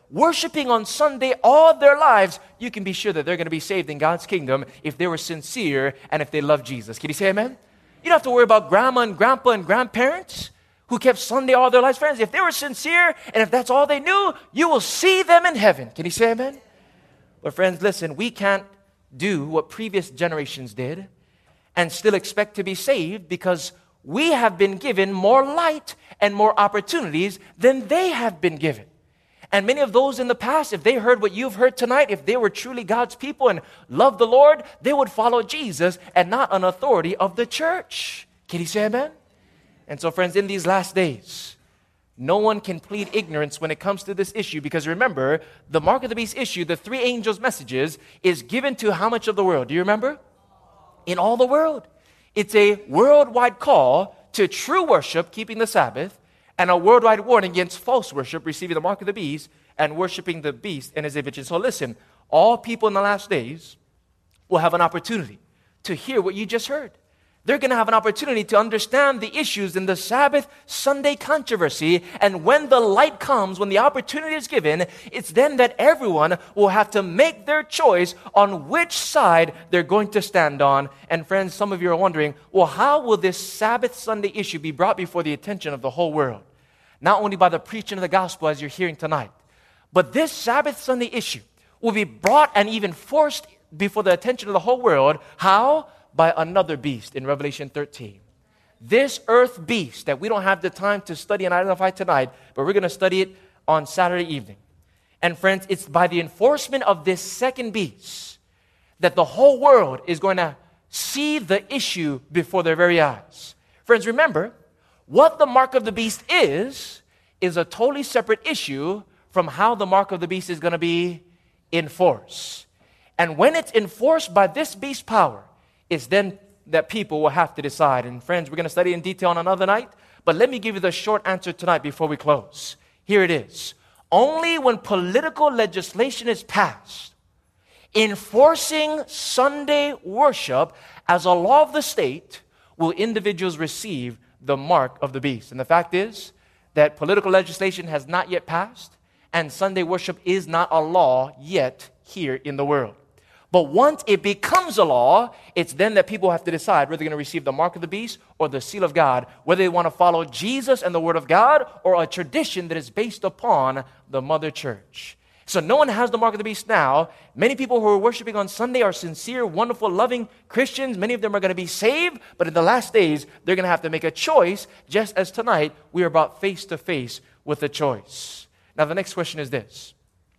worshiping on Sunday all their lives, you can be sure that they're going to be saved in God's kingdom if they were sincere and if they love Jesus. Can you say amen? You don't have to worry about grandma and grandpa and grandparents who kept Sunday all their lives. Friends, if they were sincere and if that's all they knew, you will see them in heaven. Can you say amen? But friends, listen, we can't do what previous generations did and still expect to be saved because we have been given more light and more opportunities than they have been given. And many of those in the past, if they heard what you've heard tonight, if they were truly God's people and loved the Lord, they would follow Jesus and not an authority of the church. Can you say amen? And so, friends, in these last days, no one can plead ignorance when it comes to this issue because remember, the mark of the beast issue, the three angels' messages, is given to how much of the world? Do you remember? In all the world. It's a worldwide call to true worship, keeping the Sabbath, and a worldwide warning against false worship, receiving the mark of the beast, and worshiping the beast and his image. And so listen, all people in the last days will have an opportunity to hear what you just heard. They're going to have an opportunity to understand the issues in the Sabbath Sunday controversy. And when the light comes, when the opportunity is given, it's then that everyone will have to make their choice on which side they're going to stand on. And friends, some of you are wondering, well, how will this Sabbath Sunday issue be brought before the attention of the whole world? Not only by the preaching of the gospel as you're hearing tonight, but this Sabbath Sunday issue will be brought and even forced before the attention of the whole world. How? By another beast in Revelation 13. This earth beast that we don't have the time to study and identify tonight, but we're going to study it on Saturday evening. And friends, it's by the enforcement of this second beast that the whole world is going to see the issue before their very eyes. Friends, remember, what the mark of the beast is a totally separate issue from how the mark of the beast is going to be enforced. And when it's enforced by this beast power, it's then that people will have to decide. And friends, we're going to study in detail on another night, but let me give you the short answer tonight before we close. Here it is. Only when political legislation is passed enforcing Sunday worship as a law of the state will individuals receive the mark of the beast. And the fact is that political legislation has not yet passed, and Sunday worship is not a law yet here in the world. But once it becomes a law, it's then that people have to decide whether they're going to receive the mark of the beast or the seal of God, whether they want to follow Jesus and the Word of God or a tradition that is based upon the mother church. So no one has the mark of the beast now. Many people who are worshiping on Sunday are sincere, wonderful, loving Christians. Many of them are going to be saved, but in the last days, they're going to have to make a choice, just as tonight we are brought face to face with a choice. Now the next question is this.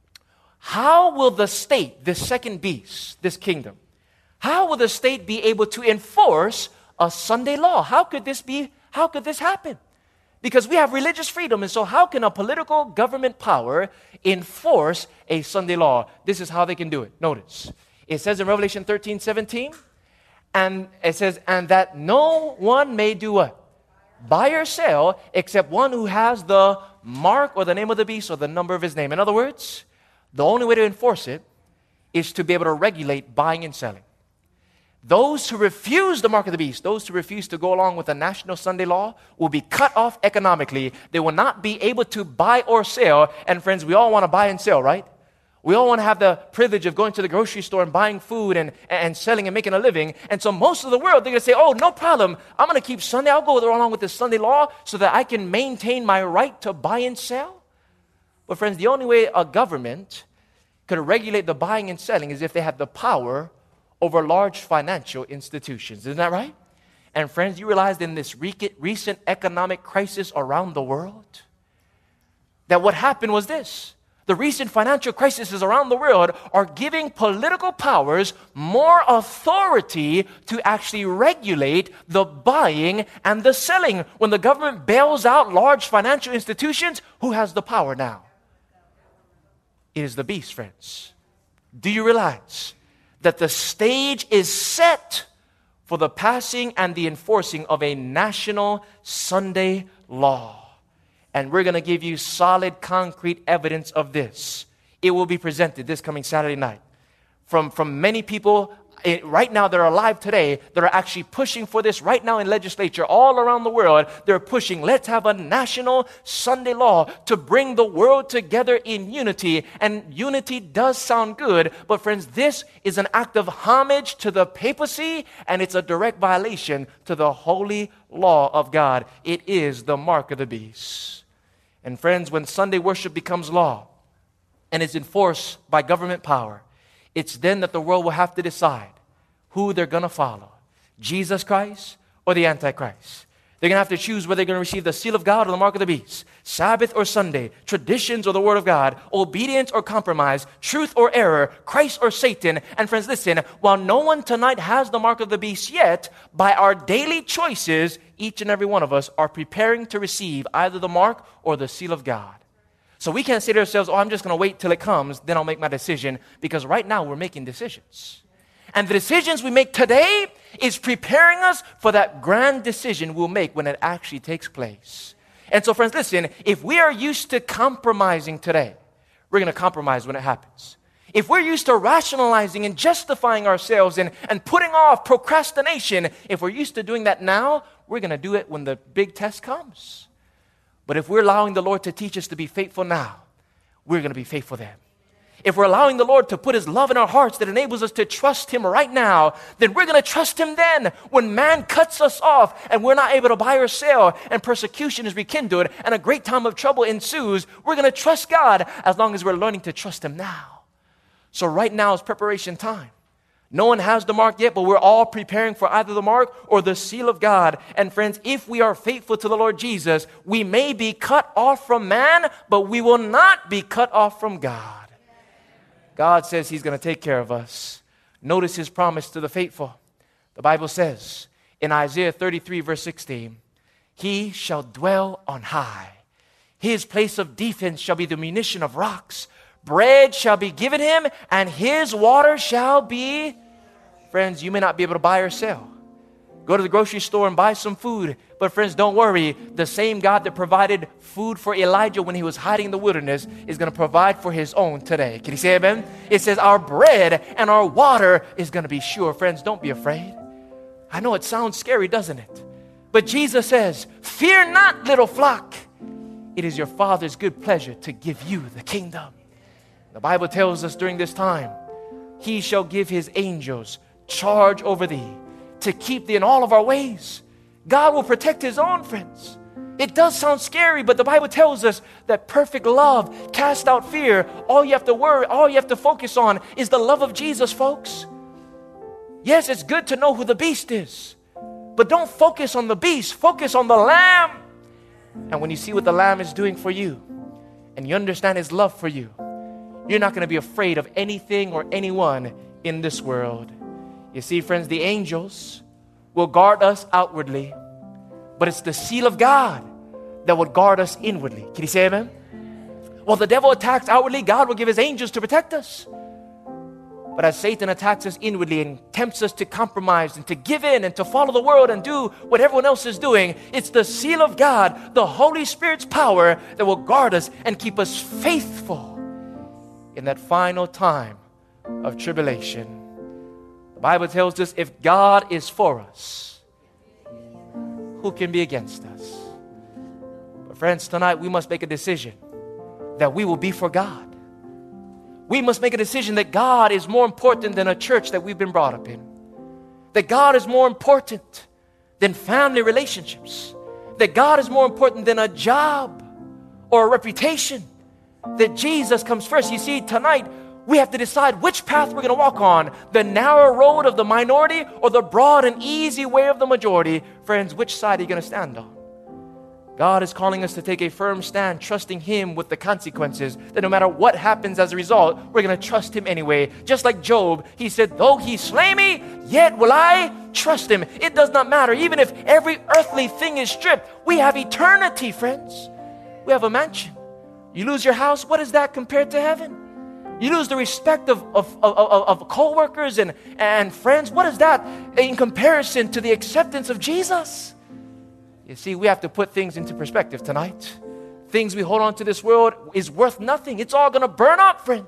How will the state, this second beast, this kingdom, how will the state be able to enforce a Sunday law? How could this happen? Because we have religious freedom, and so how can a political government power enforce a Sunday law? This is how they can do it. Notice, it says in Revelation 13:17, and it says, and that no one may do what? Buy or sell, except one who has the mark or the name of the beast or the number of his name. In other words, the only way to enforce it is to be able to regulate buying and selling. Those who refuse the mark of the beast, those who refuse to go along with the national Sunday law, will be cut off economically. They will not be able to buy or sell. And friends, we all want to buy and sell, right? We all want to have the privilege of going to the grocery store and buying food and selling and making a living. And so most of the world, they're going to say, oh, no problem. I'm going to keep Sunday. I'll go along with the Sunday law so that I can maintain my right to buy and sell. But friends, the only way a government could regulate the buying and selling is if they had the power over large financial institutions. Isn't that right? And friends, you realize in this recent economic crisis around the world, that what happened was this. The recent financial crises around the world are giving political powers more authority to actually regulate the buying and the selling. When the government bails out large financial institutions, who has the power now? It is the beast, friends. Do you realize that the stage is set for the passing and the enforcing of a national Sunday law? And we're going to give you solid, concrete evidence of this. It will be presented this coming Saturday night from many people right now that are alive today that are actually pushing for this right now in legislature all around the world. They're pushing, let's have a national Sunday law to bring the world together in unity. And unity does sound good, but friends, this is an act of homage to the papacy, and it's a direct violation to the holy law of God. It is the mark of the beast. And friends, when Sunday worship becomes law and is enforced by government power, it's then that the world will have to decide who they're going to follow, Jesus Christ or the Antichrist. They're going to have to choose whether they're going to receive the seal of God or the mark of the beast, Sabbath or Sunday, traditions or the Word of God, obedience or compromise, truth or error, Christ or Satan. And friends, listen, while no one tonight has the mark of the beast yet, by our daily choices, each and every one of us are preparing to receive either the mark or the seal of God. So we can't say to ourselves, I'm just going to wait till it comes, then I'll make my decision, because right now we're making decisions. And the decisions we make today is preparing us for that grand decision we'll make when it actually takes place. And so friends, listen, if we are used to compromising today, we're going to compromise when it happens. If we're used to rationalizing and justifying ourselves and putting off procrastination, if we're used to doing that now, we're going to do it when the big test comes. But if we're allowing the Lord to teach us to be faithful now, we're going to be faithful then. If we're allowing the Lord to put His love in our hearts that enables us to trust Him right now, then we're going to trust Him then. When man cuts us off and we're not able to buy or sell and persecution is rekindled and a great time of trouble ensues, we're going to trust God as long as we're learning to trust Him now. So right now is preparation time. No one has the mark yet, but we're all preparing for either the mark or the seal of God. And friends, if we are faithful to the Lord Jesus, we may be cut off from man, but we will not be cut off from God. God says He's going to take care of us. Notice His promise to the faithful. The Bible says in Isaiah 33 verse 16, He shall dwell on high. His place of defense shall be the munition of rocks. Bread shall be given Him, and His water shall be... Friends, you may not be able to buy or sell. Go to the grocery store and buy some food. But friends, don't worry. The same God that provided food for Elijah when he was hiding in the wilderness is going to provide for His own today. Can you say amen? It says our bread and our water is going to be sure. Friends, don't be afraid. I know it sounds scary, doesn't it? But Jesus says, fear not, little flock. It is your Father's good pleasure to give you the kingdom. The Bible tells us during this time, He shall give His angels charge over thee to keep thee in all of our ways. God will protect His own, friends. It does sound scary, but the Bible tells us that perfect love casts out fear. All you have to worry, all you have to focus on is the love of Jesus, folks. Yes, it's good to know who the beast is, but don't focus on the beast. Focus on the Lamb. And when you see what the Lamb is doing for you, and you understand His love for you, you're not going to be afraid of anything or anyone in this world. You see, friends, the angels will guard us outwardly, but it's the seal of God that would guard us inwardly. Can you say amen? While the devil attacks outwardly, God will give His angels to protect us. But as Satan attacks us inwardly and tempts us to compromise and to give in and to follow the world and do what everyone else is doing, it's the seal of God, the Holy Spirit's power, that will guard us and keep us faithful in that final time of tribulation. The Bible tells us if God is for us, who can be against us? But friends, tonight we must make a decision that we will be for God. We must make a decision that God is more important than a church that we've been brought up in. That God is more important than family relationships. That God is more important than a job or a reputation. That Jesus comes first. You see, tonight we have to decide which path we're going to walk on. The narrow road of the minority or the broad and easy way of the majority. Friends, which side are you going to stand on? God is calling us to take a firm stand, trusting Him with the consequences, that no matter what happens as a result, we're going to trust Him anyway. Just like Job, he said, though He slay me, yet will I trust Him. It does not matter. Even if every earthly thing is stripped, we have eternity, friends. We have a mansion. You lose your house, what is that compared to heaven? You lose the respect of co-workers and friends. What is that in comparison to the acceptance of Jesus? You see, we have to put things into perspective tonight. Things we hold on to this world is worth nothing. It's all going to burn up, friends.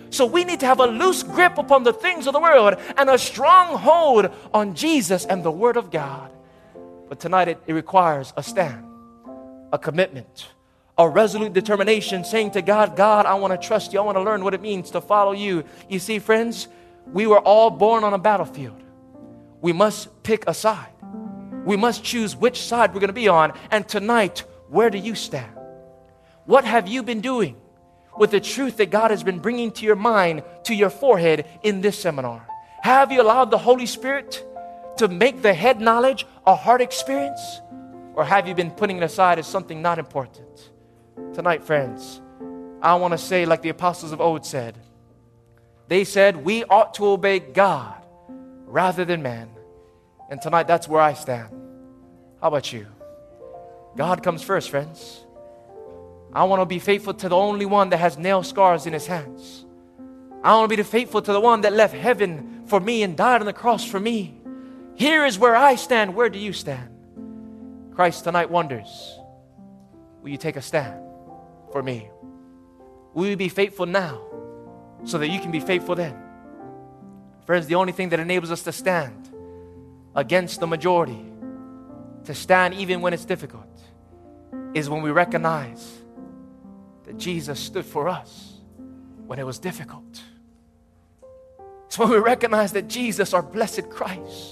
So we need to have a loose grip upon the things of the world and a strong hold on Jesus and the Word of God. But tonight it requires a stand, a commitment, a resolute determination, saying to God, God, I want to trust you. I want to learn what it means to follow you. You see, friends, we were all born on a battlefield. We must pick a side. We must choose which side we're going to be on. And tonight, where do you stand? What have you been doing with the truth that God has been bringing to your mind, to your forehead in this seminar? Have you allowed the Holy Spirit to make the head knowledge a heart experience? Or have you been putting it aside as something not important? Tonight, friends, I want to say like the apostles of old said. They said we ought to obey God rather than man. And tonight, that's where I stand. How about you? God comes first, friends. I want to be faithful to the only one that has nail scars in his hands. I want to be faithful to the one that left heaven for me and died on the cross for me. Here is where I stand. Where do you stand? Christ tonight wonders, will you take a stand for me? Will you be faithful now so that you can be faithful then? Friends, the only thing that enables us to stand against the majority, to stand even when it's difficult, is when we recognize that Jesus stood for us when it was difficult. It's when we recognize that Jesus, our blessed Christ,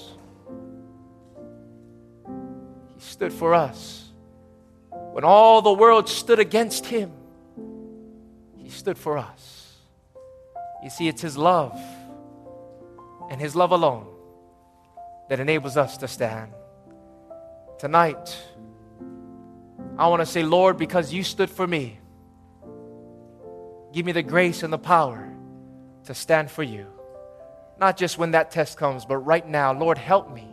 He stood for us. When all the world stood against Him, He stood for us. You see, it's His love and His love alone that enables us to stand. Tonight, I want to say, Lord, because you stood for me, give me the grace and the power to stand for you. Not just when that test comes, but right now. Lord, help me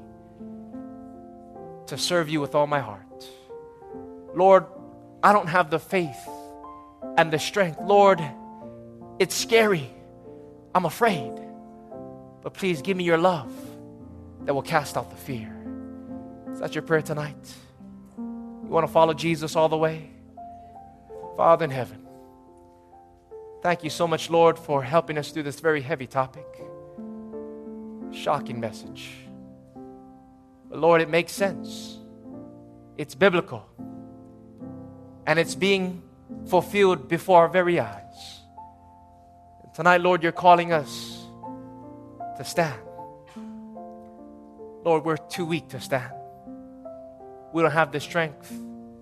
to serve you with all my heart. Lord, I don't have the faith and the strength. Lord, it's scary. I'm afraid. But please give me your love that will cast out the fear. Is that your prayer tonight? You want to follow Jesus all the way? Father in heaven, thank you so much, Lord, for helping us through this very heavy topic. Shocking message. But Lord, it makes sense. It's biblical. And it's being fulfilled before our very eyes. And tonight, Lord, you're calling us to stand. Lord, we're too weak to stand. We don't have the strength.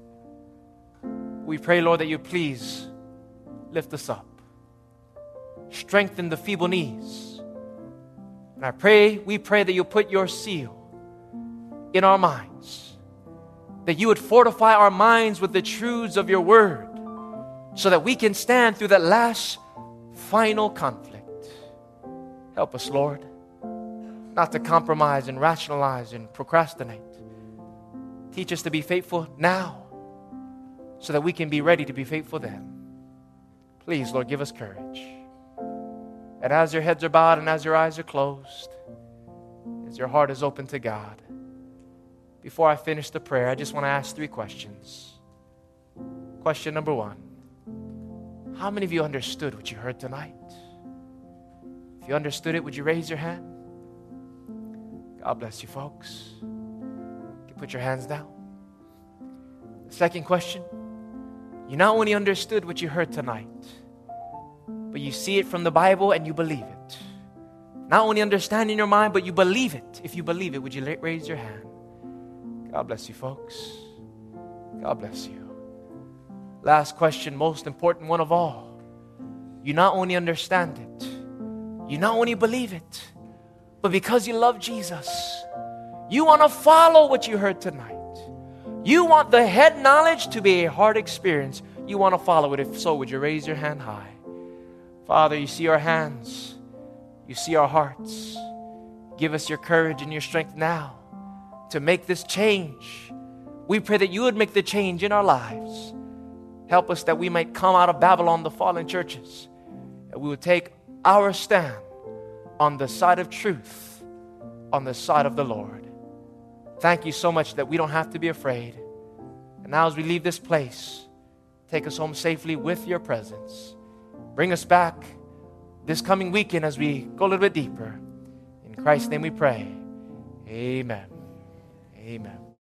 We pray, Lord, that you please lift us up. Strengthen the feeble knees. And we pray that you'll put your seal in our minds. That you would fortify our minds with the truths of your word so that we can stand through that last final conflict. Help us, Lord, not to compromise and rationalize and procrastinate. Teach us to be faithful now so that we can be ready to be faithful then. Please, Lord, give us courage. And as your heads are bowed and as your eyes are closed, as your heart is open to God, before I finish the prayer, I just want to ask 3 questions. Question number 1. How many of you understood what you heard tonight? If you understood it, would you raise your hand? God bless you, folks. You can put your hands down. The second question. You not only understood what you heard tonight, but you see it from the Bible and you believe it. Not only understand in your mind, but you believe it. If you believe it, would you raise your hand? God bless you, folks. God bless you. Last question, most important one of all. You not only understand it, you not only believe it, but because you love Jesus, you want to follow what you heard tonight. You want the head knowledge to be a heart experience. You want to follow it. If so, would you raise your hand high? Father, you see our hands. You see our hearts. Give us your courage and your strength now to make this change. We pray that you would make the change in our lives. Help us that we might come out of Babylon, the fallen churches, and we would take our stand on the side of truth, on the side of the Lord. Thank you so much that we don't have to be afraid. And now as we leave this place, take us home safely with your presence. Bring us back this coming weekend as we go a little bit deeper. In Christ's name we pray. Amen. Amen.